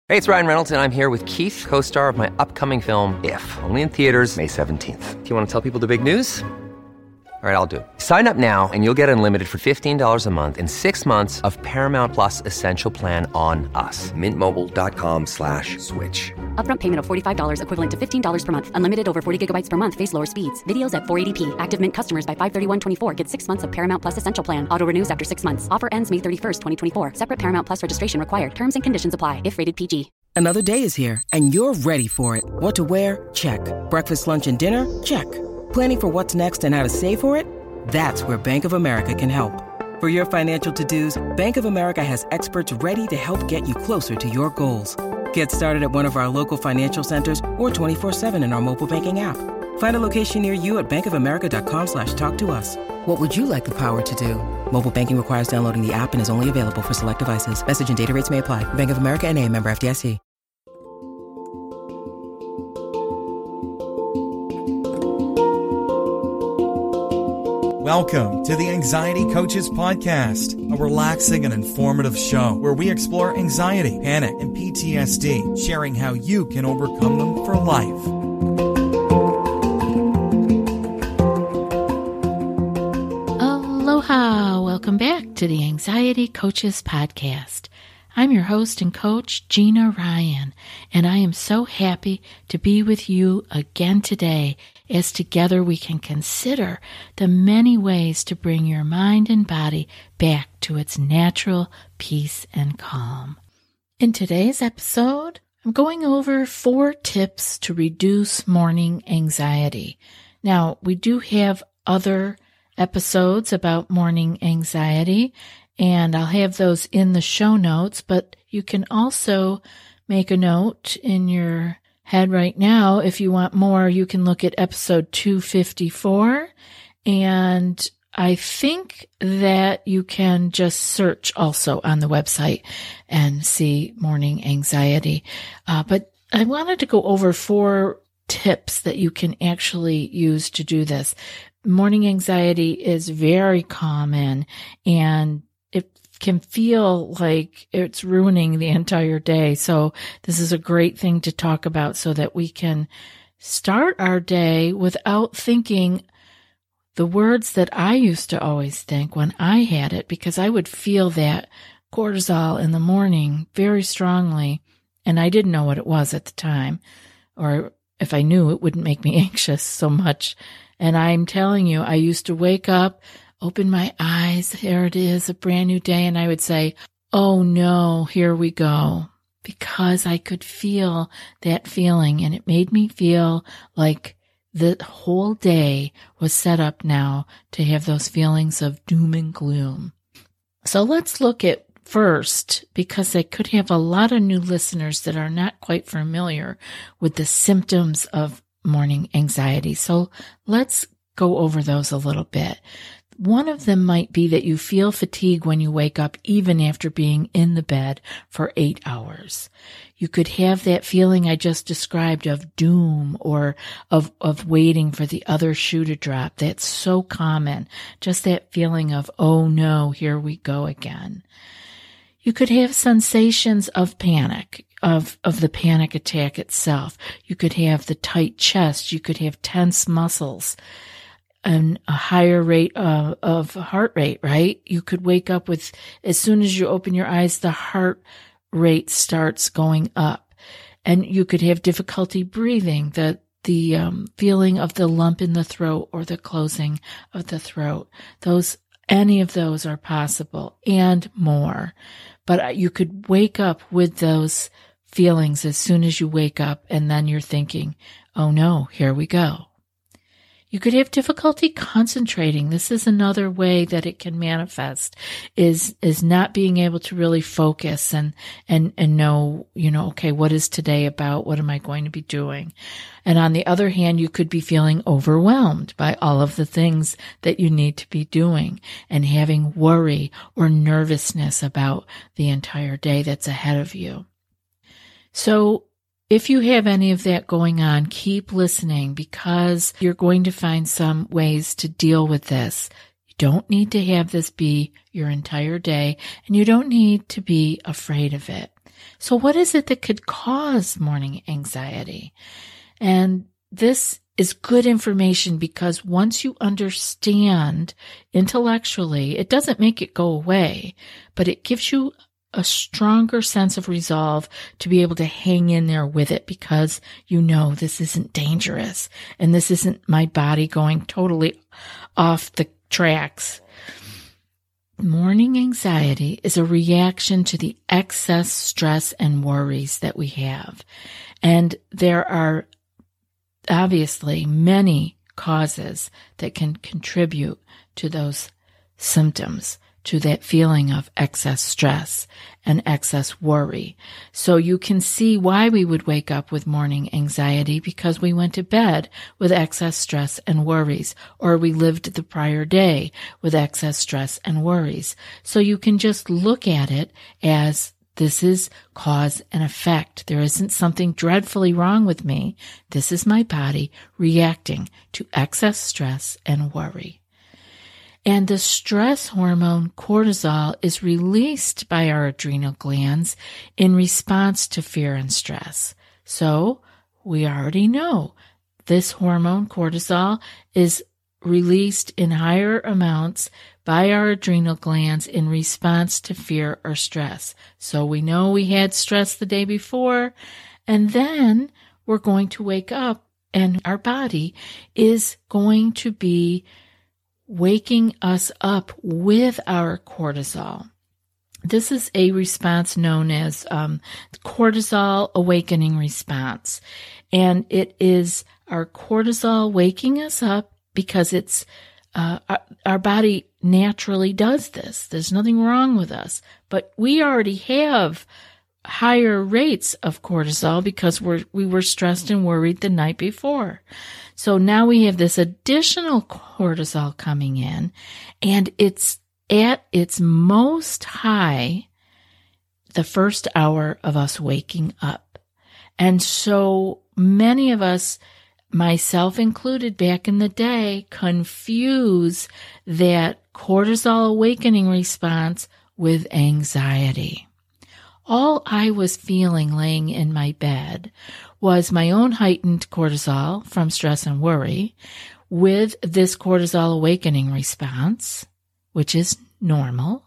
Hey, it's Ryan Reynolds, and I'm here with Keith, co-star of my upcoming film, If, only in theaters May 17th. Do you want to tell people the big news? All right, I'll do it. Sign up now and you'll get unlimited for $15 a month and 6 months of Paramount Plus Essential Plan on us. MintMobile.com/switch. Upfront payment of $45 equivalent to $15 per month. Unlimited over 40 gigabytes per month. Face lower speeds. Videos at 480p. Active Mint customers by 531.24 get 6 months of Paramount Plus Essential Plan. Auto renews after 6 months. Offer ends May 31st, 2024. Separate Paramount Plus registration required. Terms and conditions apply if rated PG. Another day is here, and you're ready for it. What to wear? Check. Breakfast, lunch, and dinner? Check. Planning for what's next and how to save for it? That's where Bank of America can help. For your financial to-dos, Bank of America has experts ready to help get you closer to your goals. Get started at one of our local financial centers or 24/7 in our mobile banking app. Find a location near you at bankofamerica.com/talktous. What would you like the power to do? Mobile banking requires downloading the app and is only available for select devices. Message and data rates may apply. Bank of America N.A., member FDIC. Welcome to the Anxiety Coaches Podcast, a relaxing and informative show where we explore anxiety, panic, and PTSD, sharing how you can overcome them for life. Aloha! Welcome back to the Anxiety Coaches Podcast. I'm your host and coach, Gina Ryan, and I am so happy to be with you again today as together we can consider the many ways to bring your mind and body back to its natural peace and calm. In today's episode, I'm going over 4 tips to reduce morning anxiety. Now, we do have other episodes about morning anxiety, and I'll have those in the show notes, but you can also make a note in your head right now. If you want more, you can look at episode 254, and I think that you can just search also on the website and see morning anxiety. But I wanted to go over 4 tips that you can actually use to do this. Morning anxiety is very common, and it can feel like it's ruining the entire day. So this is a great thing to talk about so that we can start our day without thinking the words that I used to always think when I had it, because I would feel that cortisol in the morning very strongly, and I didn't know what it was at the time, or if I knew, it wouldn't make me anxious so much. And I'm telling you, I used to wake up, open my eyes, there it is, a brand new day, and I would say, oh no, here we go, because I could feel that feeling, and it made me feel like the whole day was set up now to have those feelings of doom and gloom. So let's look at first, because I could have a lot of new listeners that are not quite familiar with the symptoms of morning anxiety. So let's go over those a little bit. One of them might be that you feel fatigue when you wake up, even after being in the bed for 8 hours. You could have that feeling I just described of doom or of waiting for the other shoe to drop. That's so common. Just that feeling of, oh no, here we go again. You could have sensations of panic, of the panic attack itself. You could have the tight chest. You could have tense muscles and a higher rate of heart rate, right? You could wake up with, as soon as you open your eyes, the heart rate starts going up. And you could have difficulty breathing, the feeling of the lump in the throat or the closing of the throat. Any of those are possible and more. But you could wake up with those feelings as soon as you wake up, and then you're thinking, oh no, here we go. You could have difficulty concentrating. This is another way that it can manifest, is not being able to really focus and know, okay, what is today about? What am I going to be doing? And on the other hand, you could be feeling overwhelmed by all of the things that you need to be doing and having worry or nervousness about the entire day that's ahead of you. So if you have any of that going on, keep listening, because you're going to find some ways to deal with this. You don't need to have this be your entire day, and you don't need to be afraid of it. So what is it that could cause morning anxiety? And this is good information because once you understand intellectually, it doesn't make it go away, but it gives you a stronger sense of resolve to be able to hang in there with it because you know this isn't dangerous and this isn't my body going totally off the tracks. Morning anxiety is a reaction to the excess stress and worries that we have. And there are obviously many causes that can contribute to those symptoms, to that feeling of excess stress and excess worry. So you can see why we would wake up with morning anxiety because we went to bed with excess stress and worries, or we lived the prior day with excess stress and worries. So you can just look at it as this is cause and effect. There isn't something dreadfully wrong with me. This is my body reacting to excess stress and worry. And the stress hormone cortisol is released by our adrenal glands in response to fear and stress. So we already know this hormone cortisol is released in higher amounts by our adrenal glands in response to fear or stress. So we know we had stress the day before, and then we're going to wake up and our body is going to be waking us up with our cortisol. This is a response known as cortisol awakening response. And it is our cortisol waking us up because it's our body naturally does this. There's nothing wrong with us. But we already have higher rates of cortisol because we were stressed and worried the night before. So now we have this additional cortisol coming in, and it's at its most high the first hour of us waking up. And so many of us, myself included back in the day, confuse that cortisol awakening response with anxiety. All I was feeling laying in my bed was my own heightened cortisol from stress and worry with this cortisol awakening response, which is normal.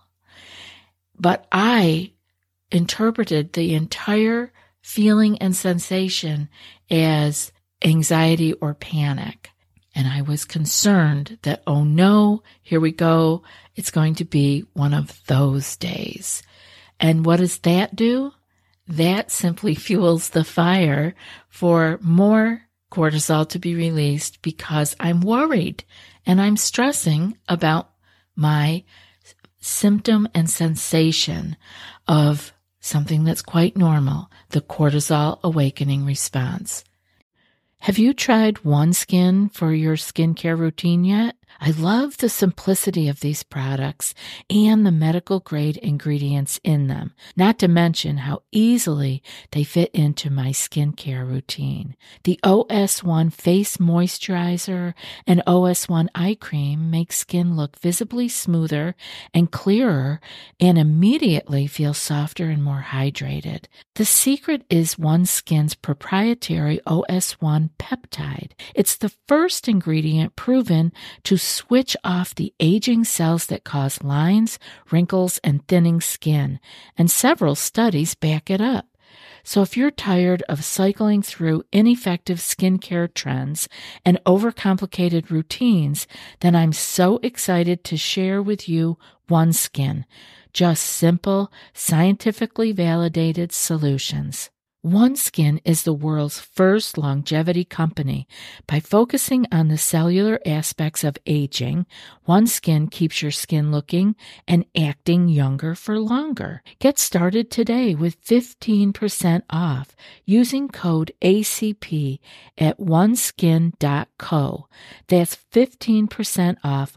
But I interpreted the entire feeling and sensation as anxiety or panic. And I was concerned that, oh no, here we go. It's going to be one of those days. And what does that do? That simply fuels the fire for more cortisol to be released because I'm worried and I'm stressing about my symptom and sensation of something that's quite normal, the cortisol awakening response. Have you tried OneSkin for your skincare routine yet? I love the simplicity of these products and the medical grade ingredients in them, not to mention how easily they fit into my skincare routine. The OS1 Face Moisturizer and OS1 Eye Cream make skin look visibly smoother and clearer and immediately feel softer and more hydrated. The secret is OneSkin's proprietary OS1 peptide. It's the first ingredient proven to switch off the aging cells that cause lines, wrinkles, and thinning skin, and several studies back it up. So if you're tired of cycling through ineffective skincare trends and overcomplicated routines, then I'm so excited to share with you OneSkin, just simple, scientifically validated solutions. OneSkin is the world's first longevity company. By focusing on the cellular aspects of aging, OneSkin keeps your skin looking and acting younger for longer. Get started today with 15% off using code ACP at oneskin.co. That's 15% off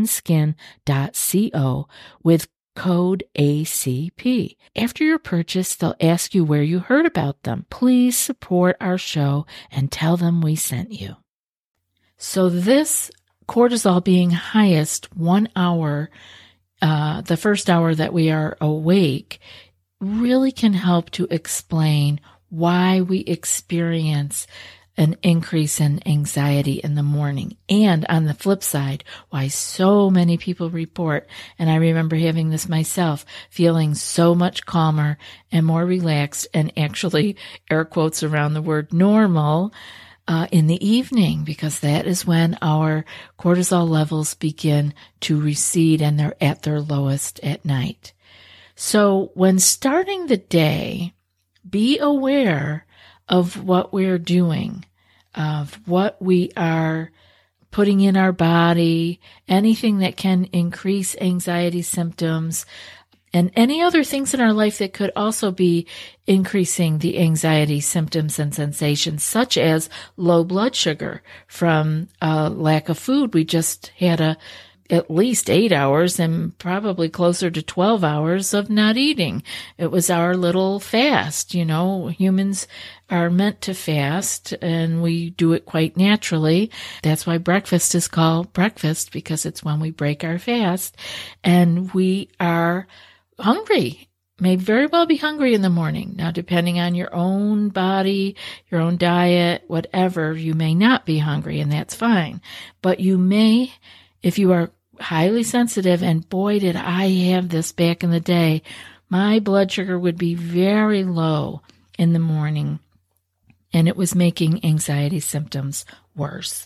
oneskin.co with code ACP. After your purchase, they'll ask you where you heard about them. Please support our show and tell them we sent you. So this cortisol being highest 1 hour, the first hour that we are awake, really can help to explain why we experience an increase in anxiety in the morning. And on the flip side, why so many people report, and I remember having this myself, feeling so much calmer and more relaxed, and actually air quotes around the word normal, in the evening, because that is when our cortisol levels begin to recede and they're at their lowest at night. So when starting the day, be aware of what we're doing, of what we are putting in our body, anything that can increase anxiety symptoms, and any other things in our life that could also be increasing the anxiety symptoms and sensations, such as low blood sugar from lack of food. We just had at least 8 hours and probably closer to 12 hours of not eating. It was our little fast. You know, humans are meant to fast, and we do it quite naturally. That's why breakfast is called breakfast, because it's when we break our fast, and we are hungry. May very well be hungry in the morning. Now, depending on your own body, your own diet, whatever, you may not be hungry, and that's fine. But you may, if you are highly sensitive, and boy, did I have this back in the day, my blood sugar would be very low in the morning, and it was making anxiety symptoms worse.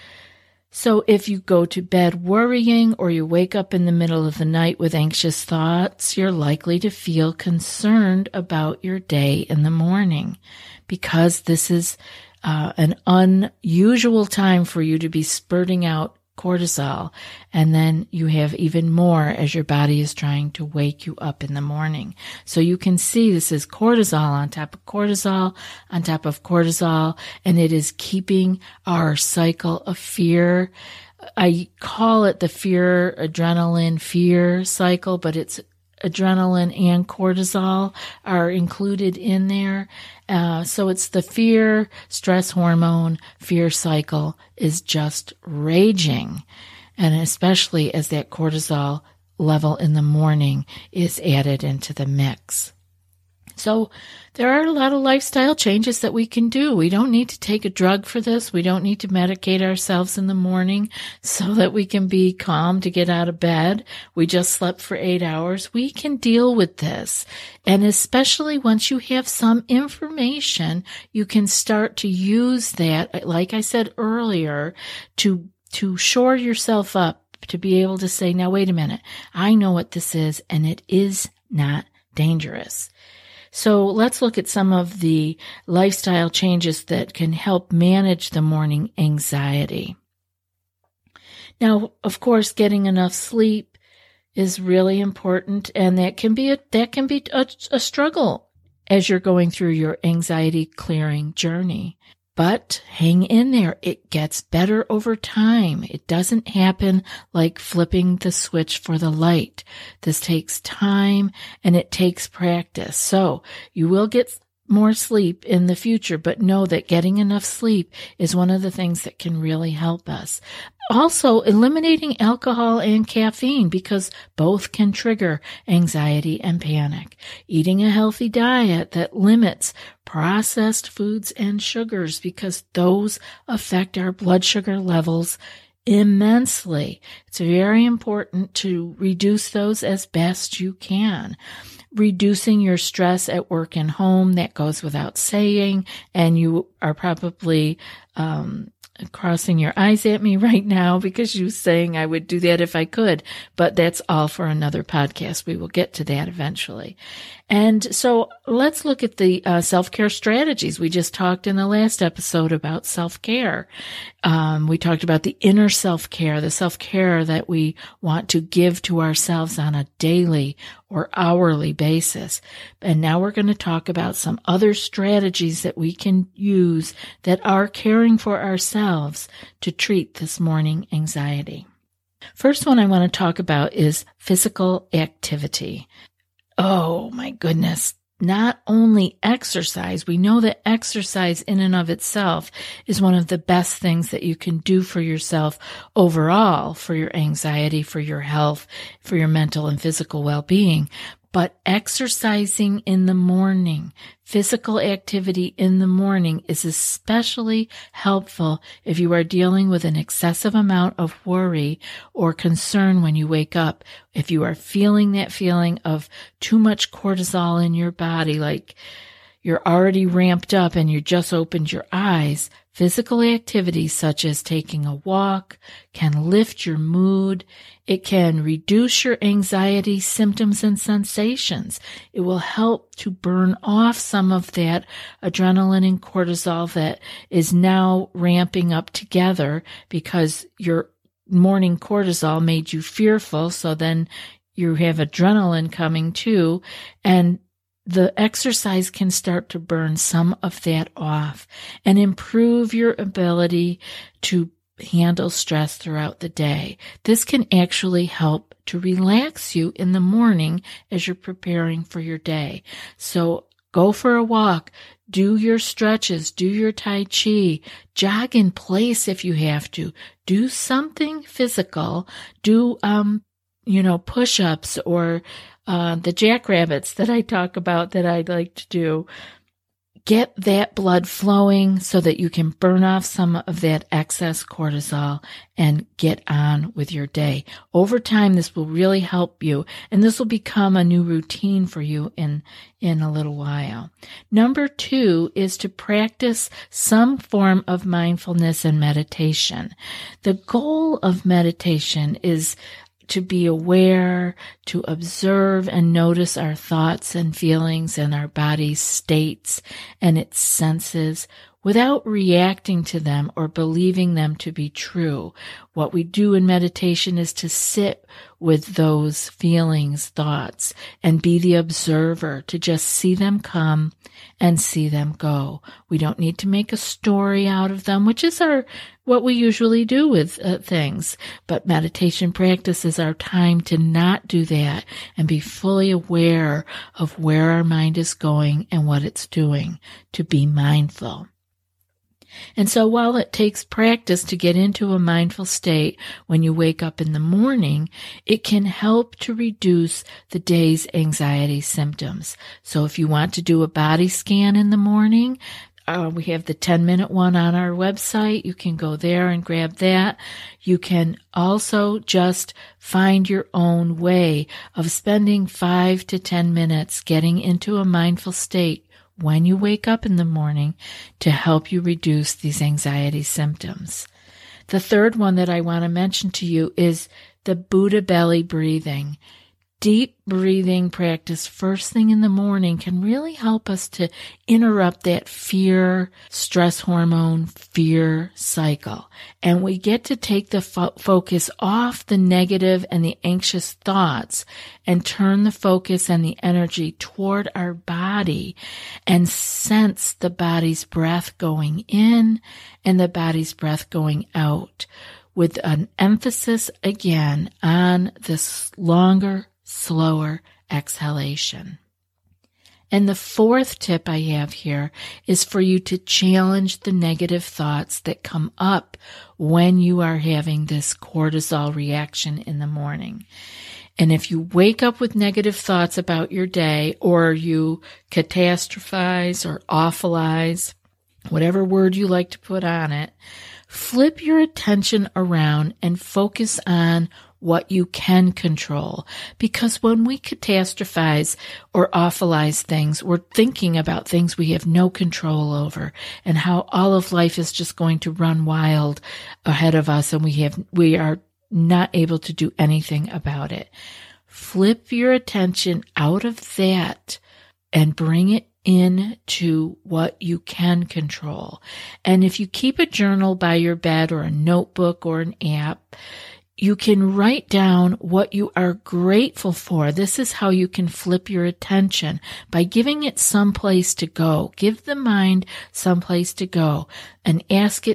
So if you go to bed worrying, or you wake up in the middle of the night with anxious thoughts, you're likely to feel concerned about your day in the morning, because this is an unusual time for you to be spurting out cortisol, and then you have even more as your body is trying to wake you up in the morning. So you can see this is cortisol on top of cortisol on top of cortisol, and it is keeping our cycle of fear. I call it the adrenaline fear cycle, but it's adrenaline and cortisol are included in there. So it's the fear, stress hormone, fear cycle is just raging. And especially as that cortisol level in the morning is added into the mix. So there are a lot of lifestyle changes that we can do. We don't need to take a drug for this. We don't need to medicate ourselves in the morning so that we can be calm to get out of bed. We just slept for 8 hours. We can deal with this. And especially once you have some information, you can start to use that, like I said earlier, to shore yourself up, to be able to say, now, wait a minute, I know what this is, and it is not dangerous. So let's look at some of the lifestyle changes that can help manage the morning anxiety. Now, of course, getting enough sleep is really important, and that can be a struggle as you're going through your anxiety clearing journey. But hang in there. It gets better over time. It doesn't happen like flipping the switch for the light. This takes time and it takes practice. So you will get more sleep in the future, but know that getting enough sleep is one of the things that can really help us. Also, eliminating alcohol and caffeine, because both can trigger anxiety and panic. Eating a healthy diet that limits processed foods and sugars, because those affect our blood sugar levels immensely. It's very important to reduce those as best you can. Reducing your stress at work and home, that goes without saying, and you are probably crossing your eyes at me right now because you're saying I would do that if I could, but that's all for another podcast. We will get to that eventually. And so let's look at the self-care strategies. We just talked in the last episode about self-care. We talked about the inner self-care, the self-care that we want to give to ourselves on a daily or hourly basis. And now we're going to talk about some other strategies that we can use that are caring for ourselves to treat this morning anxiety. First one I want to talk about is physical activity. Oh my goodness. Not only exercise, we know that exercise in and of itself is one of the best things that you can do for yourself overall, for your anxiety, for your health, for your mental and physical well-being. But exercising in the morning, physical activity in the morning is especially helpful if you are dealing with an excessive amount of worry or concern when you wake up. If you are feeling that feeling of too much cortisol in your body, like you're already ramped up and you just opened your eyes, physical activities such as taking a walk can lift your mood. It can reduce your anxiety symptoms and sensations. It will help to burn off some of that adrenaline and cortisol that is now ramping up together because your morning cortisol made you fearful. So then you have adrenaline coming too, and the exercise can start to burn some of that off and improve your ability to handle stress throughout the day. This can actually help to relax you in the morning as you're preparing for your day. So go for a walk, do your stretches, do your Tai Chi, jog in place if you have to, do something physical, do, push-ups or the jackrabbits that I talk about that I like to do. Get that blood flowing so that you can burn off some of that excess cortisol and get on with your day. Over time, this will really help you, and this will become a new routine for you in a little while. Number 2 is to practice some form of mindfulness and meditation. The goal of meditation is to be aware, to observe and notice our thoughts and feelings and our body's states and its senses without reacting to them or believing them to be true. What we do in meditation is to sit with those feelings, thoughts, and be the observer, to just see them come and see them go. We don't need to make a story out of them, which is what we usually do with things. But meditation practice is our time to not do that and be fully aware of where our mind is going and what it's doing, to be mindful. And so while it takes practice to get into a mindful state when you wake up in the morning, it can help to reduce the day's anxiety symptoms. So if you want to do a body scan in the morning, we have the 10-minute one on our website. You can go there and grab that. You can also just find your own way of spending 5 to 10 minutes getting into a mindful state when you wake up in the morning to help you reduce these anxiety symptoms. The third one that I want to mention to you is the Buddha belly breathing. Deep breathing practice first thing in the morning can really help us to interrupt that fear, stress hormone, fear cycle. And we get to take the focus off the negative and the anxious thoughts and turn the focus and the energy toward our body and sense the body's breath going in and the body's breath going out, with an emphasis again on this longer, slower exhalation. And the fourth tip I have here is for you to challenge the negative thoughts that come up when you are having this cortisol reaction in the morning. And if you wake up with negative thoughts about your day, or you catastrophize or awfulize, whatever word you like to put on it, flip your attention around and focus on what you can control. Because when we catastrophize or awfulize things, we're thinking about things we have no control over and how all of life is just going to run wild ahead of us and we are not able to do anything about it. Flip your attention out of that and bring it into what you can control. And if you keep a journal by your bed or a notebook or an app, you can write down what you are grateful for. This is how you can flip your attention, by giving it some place to go. Give the mind some place to go and ask it to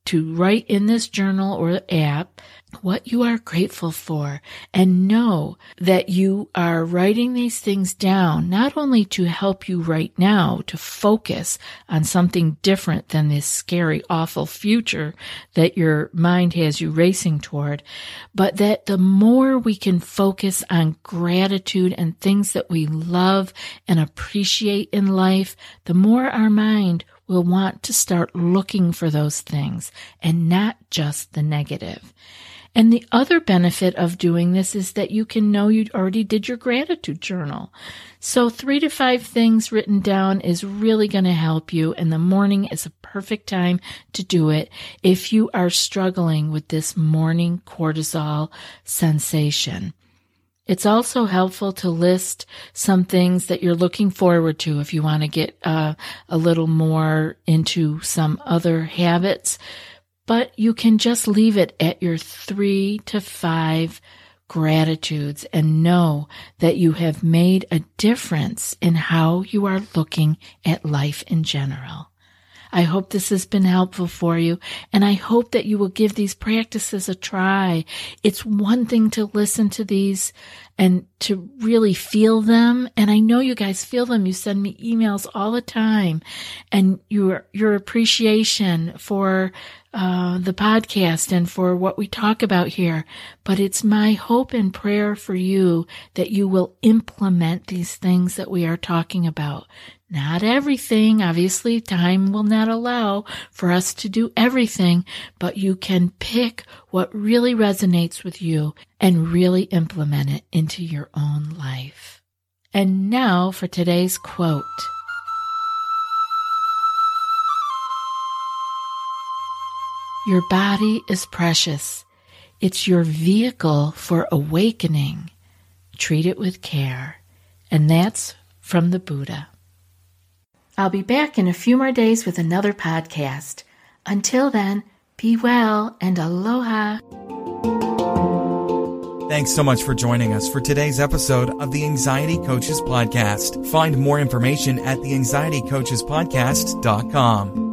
to write in this journal or app what you are grateful for, and know that you are writing these things down not only to help you right now to focus on something different than this scary, awful future that your mind has you racing toward, but that the more we can focus on gratitude and things that we love and appreciate in life, the more our mind will want to start looking for those things and not just the negative. And the other benefit of doing this is that you can know you already did your gratitude journal. So 3 to 5 things written down is really going to help you, and the morning is a perfect time to do it if you are struggling with this morning cortisol sensation. It's also helpful to list some things that you're looking forward to if you want to get a little more into some other habits. But you can just leave it at your 3 to 5 gratitudes and know that you have made a difference in how you are looking at life in general. I hope this has been helpful for you, and I hope that you will give these practices a try. It's one thing to listen to these and to really feel them, and I know you guys feel them. You send me emails all the time, and your appreciation for the podcast and for what we talk about here. But it's my hope and prayer for you that you will implement these things that we are talking about. Not everything, obviously, time will not allow for us to do everything, but you can pick what really resonates with you and really implement it into your own life. And now for today's quote. Your body is precious. It's your vehicle for awakening. Treat it with care. And that's from the Buddha. I'll be back in a few more days with another podcast. Until then, be well and aloha. Thanks so much for joining us for today's episode of the Anxiety Coaches Podcast. Find more information at theanxietycoachespodcast.com.